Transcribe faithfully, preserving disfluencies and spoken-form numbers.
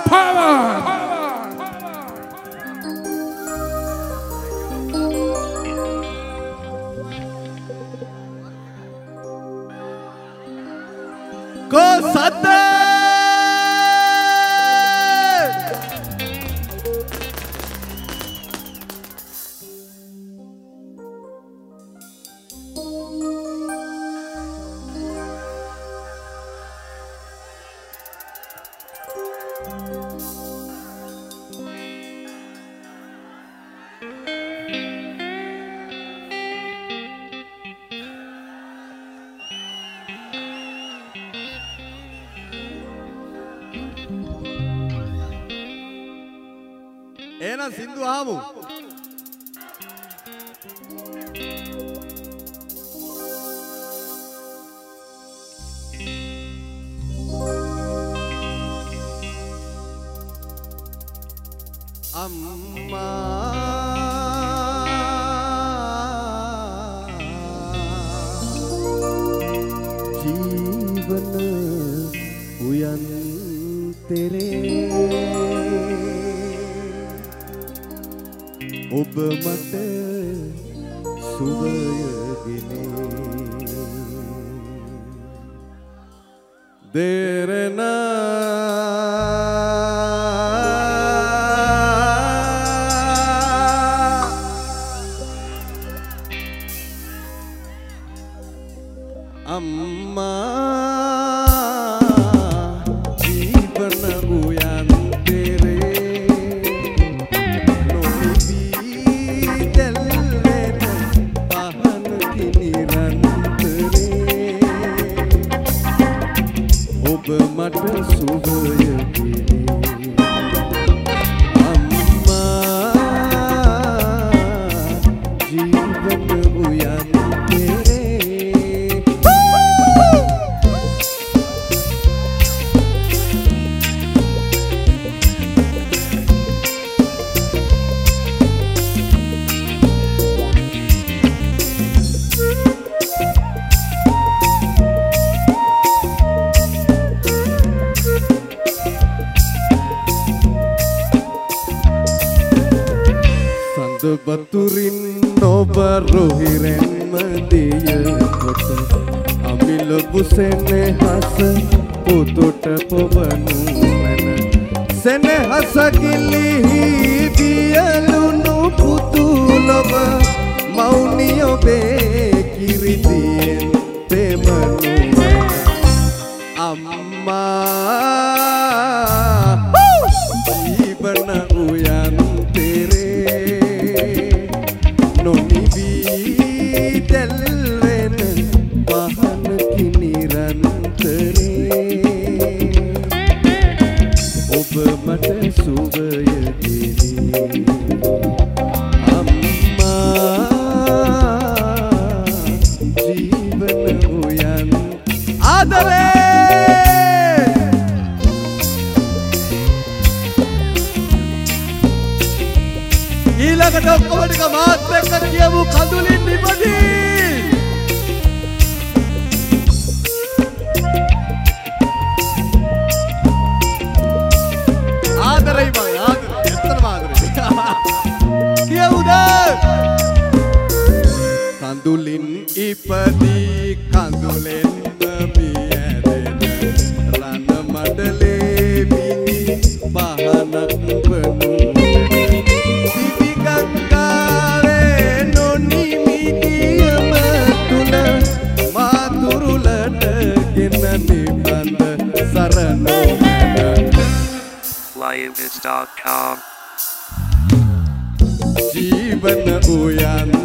power. Go Satta! Ena Sindhu Amu. Amma Jeevan uyan tere ඔබ මට සුවයගෙන දෙරනා අම්මා ජීවන උයන් මට සුවයකිනේ අම්මා ජීවන උයන් තෙරේ Baturin ඔබ රොහිරෙන්ම දියකොට අමිල බුසෙනෙහස පුතුට පොවනු මැන සෙනෙහස කිලිහි දියලුණු පුතුලොව මෞනි ඔබේ කිරිදියෙන් තෙමනු මැන අම්මා ජීවන උයන් ඊළඟට ඔක්කොම ටික මාත් එක්ක කියමු කඳුලින් නිපදී ආදරයි මම ආදරයි ඇත්තටම ආදරයි කියමුද කඳුලින් ඉපදී කඳුලෙන් බියදෙන රණ මඩලේ මිනි පහනක් වනු lion bits dot com Jeevan uyan